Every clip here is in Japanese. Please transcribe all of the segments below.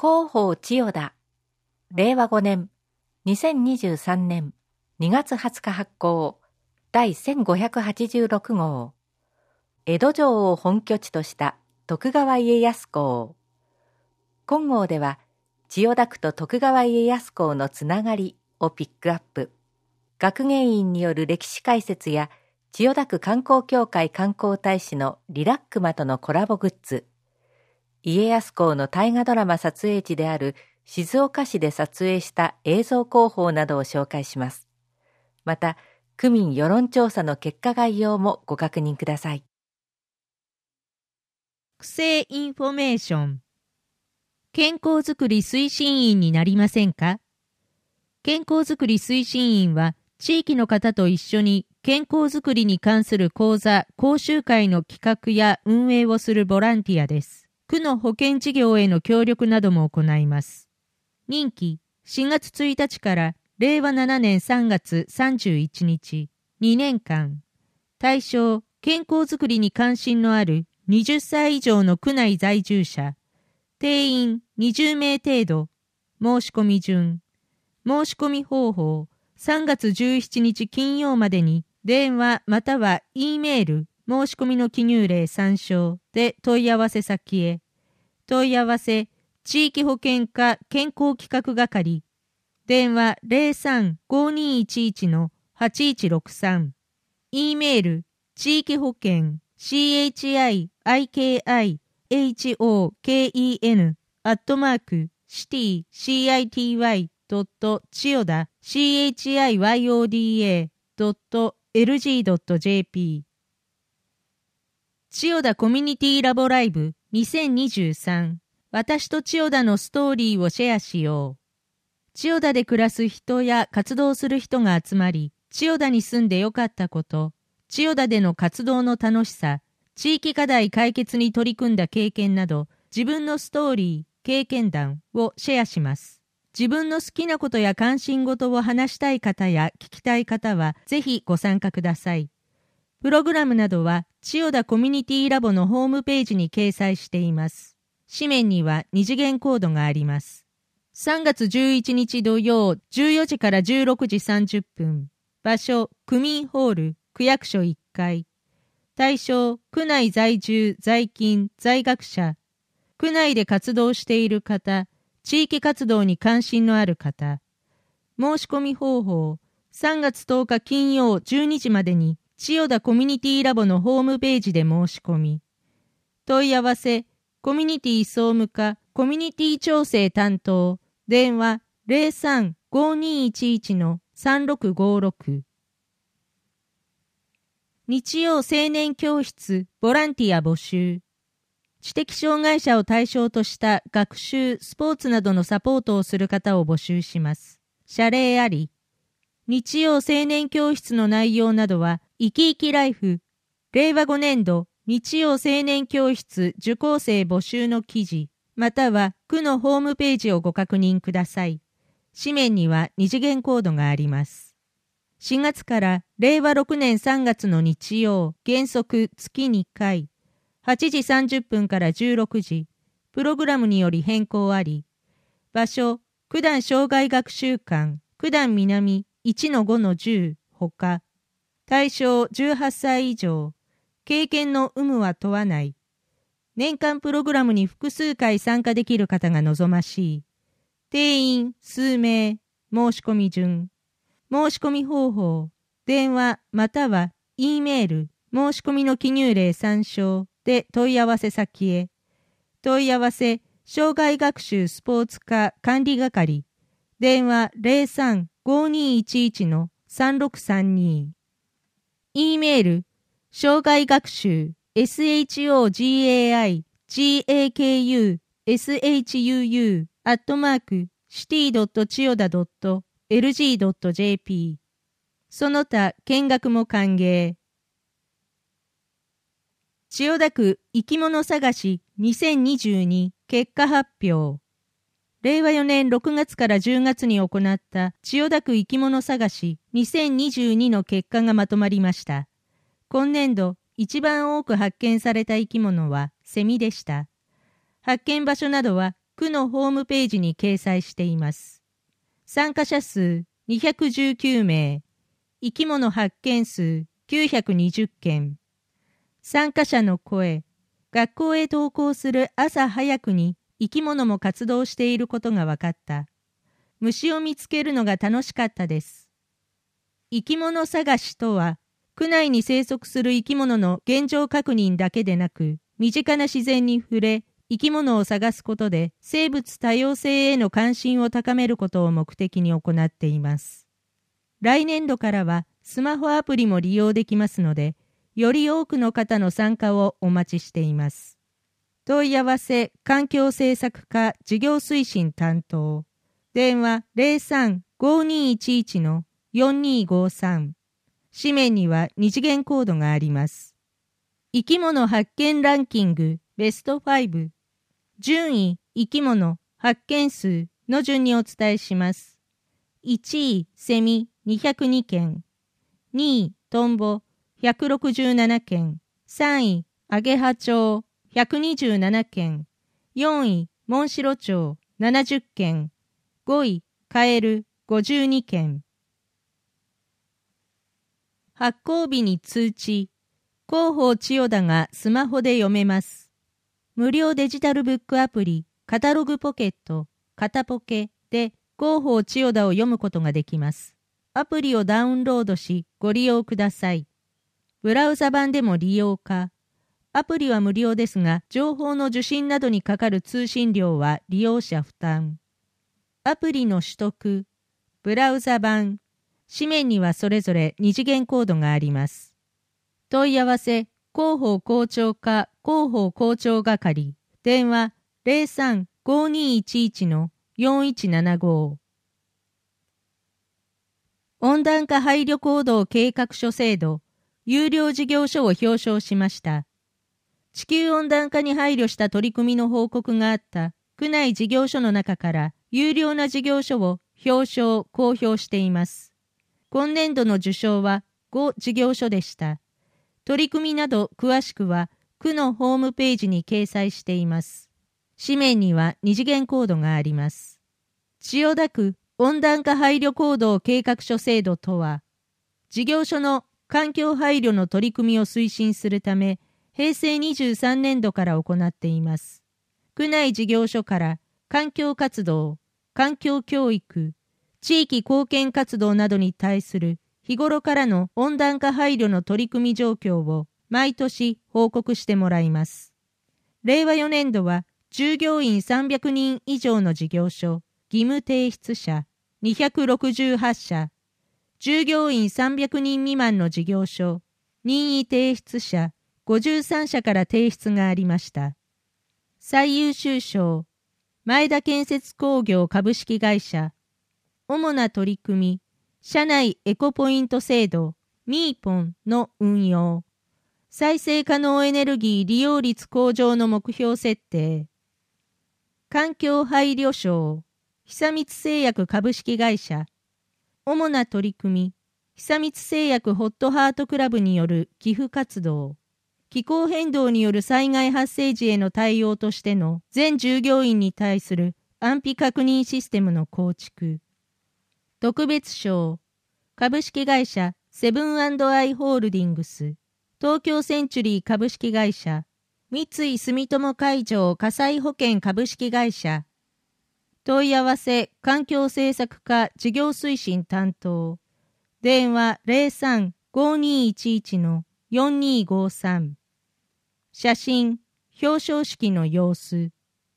広報千代田、令和5年、2023年2月20日発行、第1586号、江戸城を本拠地とした徳川家康公。今号では、千代田区と徳川家康公のつながりをピックアップ。学芸員による歴史解説や、千代田区観光協会観光大使のリラックマとのコラボグッズ、家康公の大河ドラマ撮影地である静岡市で撮影した映像広報などを紹介します。また、区民世論調査の結果概要もご確認ください。 区政インフォメーション。健康づくり推進員になりませんか？健康づくり推進員は、地域の方と一緒に健康づくりに関する講座・講習会の企画や運営をするボランティアです。区の保健事業への協力なども行います。任期4月1日から令和7年3月31日、2年間。対象、健康づくりに関心のある20歳以上の区内在住者。定員20名程度。申し込み順。申し込み方法、3月17日金曜までに電話または E メール、申し込みの記入例参照で問い合わせ先へ。問い合わせ、地域保健課健康企画係。電話 03-5211-8163。E メール、地域保健 chichyocity.chiyoda.lg.jp 千代田コミュニティラボライブ2023。私と千代田のストーリーをシェアしよう。千代田で暮らす人や活動する人が集まり、千代田に住んでよかったこと、千代田での活動の楽しさ、地域課題解決に取り組んだ経験など、自分のストーリー、経験談をシェアします。自分の好きなことや関心事を話したい方や聞きたい方は、ぜひご参加ください。プログラムなどは、千代田コミュニティラボのホームページに掲載しています。紙面には2次元コードがあります。3月11日土曜14時から16時30分。場所、区民ホール、区役所1階。対象、区内在住、在勤、在学者。区内で活動している方、地域活動に関心のある方。申し込み方法、3月10日金曜12時までに、千代田コミュニティラボのホームページで申し込み。問い合わせ、コミュニティ総務課、コミュニティ調整担当、電話03-5211-3656。日曜青年教室、ボランティア募集。知的障害者を対象とした学習、スポーツなどのサポートをする方を募集します。謝礼あり。日曜青年教室の内容などは、生き生きライフ、令和5年度、日曜青年教室受講生募集の記事、または区のホームページをご確認ください。紙面には2次元コードがあります。4月から令和6年3月の日曜、原則月2回、8時30分から16時、プログラムにより変更あり、場所、九段障害学習館、九段南 1-5-10 ほか、対象18歳以上、経験の有無は問わない。年間プログラムに複数回参加できる方が望ましい。定員数名、申し込み順。申し込み方法、電話または E メール、申し込みの記入例参照で問い合わせ先へ。問い合わせ、障害学習スポーツ課管理係。電話03-5211-3632。E メール、障害学習、shogaikushuu@city.chiyoda.lg.jp その他見学も歓迎。千代田区生き物探し2022結果発表。令和4年6月から10月に行った千代田区生き物探し2022の結果がまとまりました。今年度一番多く発見された生き物はセミでした。発見場所などは区のホームページに掲載しています。参加者数219名、生き物発見数920件。参加者の声、学校へ登校する朝早くに生き物も活動していることが分かった。虫を見つけるのが楽しかったです。生き物探しとは、区内に生息する生き物の現状確認だけでなく、身近な自然に触れ、生き物を探すことで生物多様性への関心を高めることを目的に行っています。来年度からはスマホアプリも利用できますので、より多くの方の参加をお待ちしています。問い合わせ環境政策課事業推進担当。電話03-5211-4253。紙面には二次元コードがあります。生き物発見ランキングベスト5。順位生き物発見数の順にお伝えします。1位セミ202件。2位トンボ167件。3位アゲハチョウ127件。4位モンシロチョウ70件。5位カエル52件。発行日に通知。広報千代田がスマホで読めます。無料デジタルブックアプリカタログポケット、カタポケで広報千代田を読むことができます。アプリをダウンロードしご利用ください。ブラウザ版でも利用可。アプリは無料ですが、情報の受信などにかかる通信料は利用者負担。アプリの取得、ブラウザ版、紙面にはそれぞれ二次元コードがあります。問い合わせ、広報校長課広報校長係、電話03-5211-4175。温暖化配慮行動計画書制度、有料事業所を表彰しました。地球温暖化に配慮した取り組みの報告があった区内事業所の中から有料な事業所を表彰・公表しています。今年度の受賞は5事業所でした。取り組みなど詳しくは区のホームページに掲載しています。紙面には二次元コードがあります。千代田区温暖化配慮行動計画書制度とは、事業所の環境配慮の取り組みを推進するため、平成23年度から行っています。区内事業所から環境活動、環境教育、地域貢献活動などに対する日頃からの温暖化配慮の取り組み状況を毎年報告してもらいます。令和4年度は従業員300人以上の事業所、義務提出者268社、従業員300人未満の事業所、任意提出者53社から提出がありました。最優秀賞、前田建設工業株式会社。主な取り組み、社内エコポイント制度、ミーポンの運用。再生可能エネルギー利用率向上の目標設定。環境配慮賞、久光製薬株式会社。主な取り組み、久光製薬ホットハートクラブによる寄付活動。気候変動による災害発生時への対応としての全従業員に対する安否確認システムの構築。特別賞、株式会社セブン&アイ・ホールディングス、東京センチュリー株式会社、三井住友海上火災保険株式会社。問い合わせ環境政策課事業推進担当。電話03-5211-4253。写真、表彰式の様子。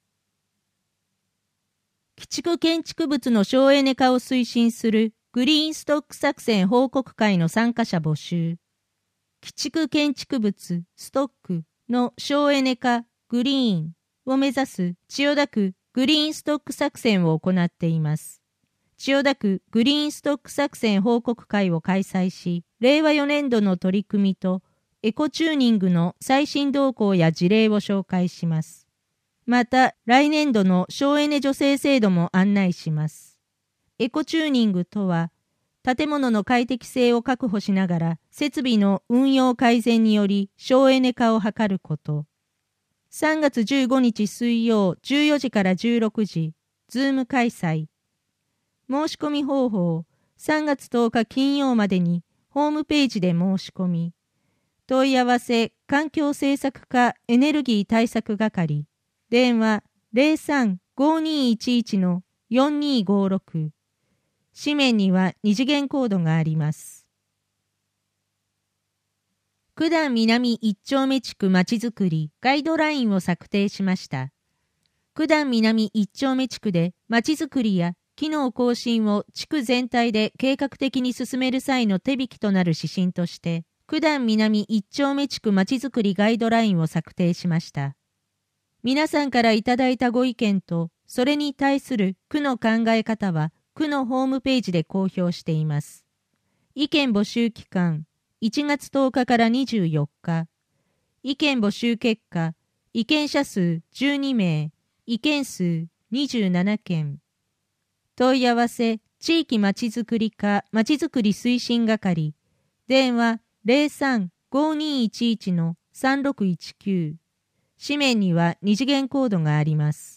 基築建築物の省エネ化を推進するグリーンストック作戦報告会の参加者募集。基築建築物ストックの省エネ化グリーンを目指す千代田区グリーンストック作戦を行っています。千代田区グリーンストック作戦報告会を開催し、令和4年度の取り組みとエコチューニングの最新動向や事例を紹介します。また、来年度の省エネ助成制度も案内します。エコチューニングとは、建物の快適性を確保しながら、設備の運用改善により省エネ化を図ること。 3月15日水曜14時から16時、ズーム開催。申し込み方法、3月10日金曜までにホームページで申し込み。問い合わせ、環境政策課エネルギー対策係。電話03-5211-4256。紙面には二次元コードがあります。九段南一丁目地区まちづくりガイドラインを策定しました。九段南一丁目地区でまちづくりや機能更新を地区全体で計画的に進める際の手引きとなる指針として、九段南一丁目地区まちづくりガイドラインを策定しました。皆さんからいただいたご意見と、それに対する区の考え方は、区のホームページで公表しています。意見募集期間、1月10日から24日。意見募集結果、意見者数12名、意見数27件。問い合わせ、地域まちづくり課まちづくり推進係。電話03-5211-3619。紙面には二次元コードがあります。